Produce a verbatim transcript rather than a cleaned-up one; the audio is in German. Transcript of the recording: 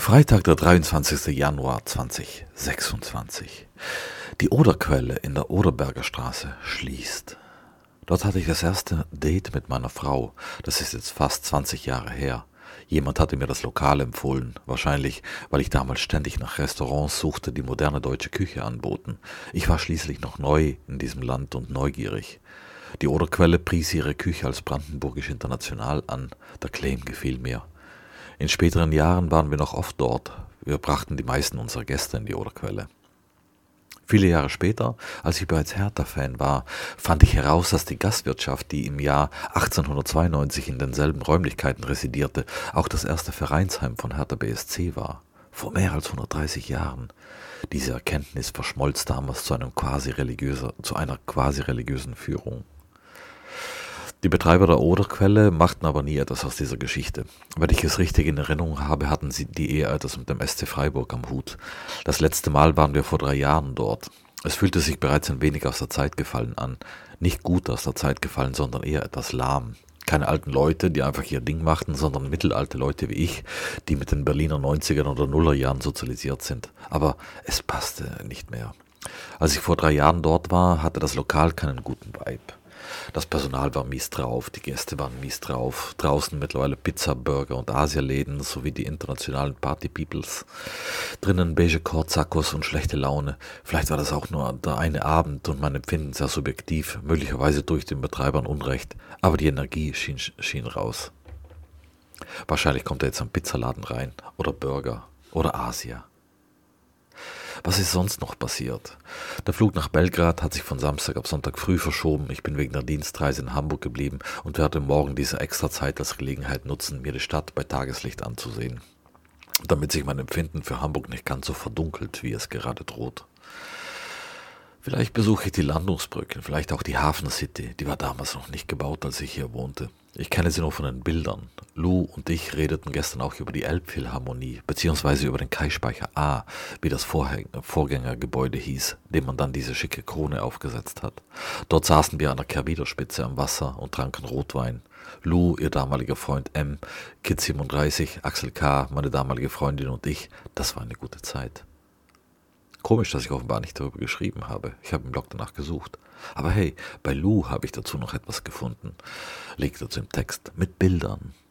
Freitag, der dreiundzwanzigster Januar zweitausendsechsundzwanzig. Die Oderquelle in der Oderberger Straße schließt. Dort hatte ich das erste Date mit meiner Frau. Das ist jetzt fast zwanzig Jahre her. Jemand hatte mir das Lokal empfohlen, wahrscheinlich, weil ich damals ständig nach Restaurants suchte, die moderne deutsche Küche anboten. Ich war schließlich noch neu in diesem Land und neugierig. Die Oderquelle pries ihre Küche als brandenburgisch international an. Der Claim gefiel mir. In späteren Jahren waren wir noch oft dort. Wir brachten die meisten unserer Gäste in die Oderquelle. Viele Jahre später, als ich bereits Hertha-Fan war, fand ich heraus, dass die Gastwirtschaft, die im Jahr achtzehnhundertzweiundneunzig in denselben Räumlichkeiten residierte, auch das erste Vereinsheim von Hertha B S C war. Vor mehr als hundertdreißig Jahren. Diese Erkenntnis verschmolz damals zu, einem quasi religiöser, zu einer quasi religiösen Führung. Die Betreiber der Oderquelle machten aber nie etwas aus dieser Geschichte. Wenn ich es richtig in Erinnerung habe, hatten sie die eher etwas mit dem S C Freiburg am Hut. Das letzte Mal waren wir vor drei Jahren dort. Es fühlte sich bereits ein wenig aus der Zeit gefallen an. Nicht gut aus der Zeit gefallen, sondern eher etwas lahm. Keine alten Leute, die einfach ihr Ding machten, sondern mittelalte Leute wie ich, die mit den Berliner neunzigern oder Nullerjahren sozialisiert sind. Aber es passte nicht mehr. Als ich vor drei Jahren dort war, hatte das Lokal keinen guten Vibe. Das Personal war mies drauf, die Gäste waren mies drauf, draußen mittlerweile Pizza, Burger und Asialäden sowie die internationalen Party-Peoples. Drinnen beige Kortsackos und schlechte Laune. Vielleicht war das auch nur der eine Abend und mein Empfinden sehr subjektiv, möglicherweise durch den Betreibern Unrecht, aber die Energie schien, schien raus. Wahrscheinlich kommt er jetzt am Pizzaladen rein oder Burger oder Asia. Was ist sonst noch passiert? Der Flug nach Belgrad hat sich von Samstag auf Sonntag früh verschoben. Ich bin wegen der Dienstreise in Hamburg geblieben und werde morgen diese extra Zeit als Gelegenheit nutzen, mir die Stadt bei Tageslicht anzusehen, damit sich mein Empfinden für Hamburg nicht ganz so verdunkelt, wie es gerade droht. Vielleicht besuche ich die Landungsbrücken, vielleicht auch die Hafen City, die war damals noch nicht gebaut, als ich hier wohnte. Ich kenne sie nur von den Bildern. Lou und ich redeten gestern auch über die Elbphilharmonie, beziehungsweise über den Kaispeicher A, wie das Vorhäng- Vorgängergebäude hieß, dem man dann diese schicke Krone aufgesetzt hat. Dort saßen wir an der Kerwiderspitze am Wasser und tranken Rotwein. Lou, ihr damaliger Freund M, Kid siebenunddreißig, Axel K., meine damalige Freundin und ich, das war eine gute Zeit. Komisch, dass ich offenbar nicht darüber geschrieben habe. Ich habe im Blog danach gesucht. Aber hey, bei Lou habe ich dazu noch etwas gefunden. Liegt dazu im Text mit Bildern.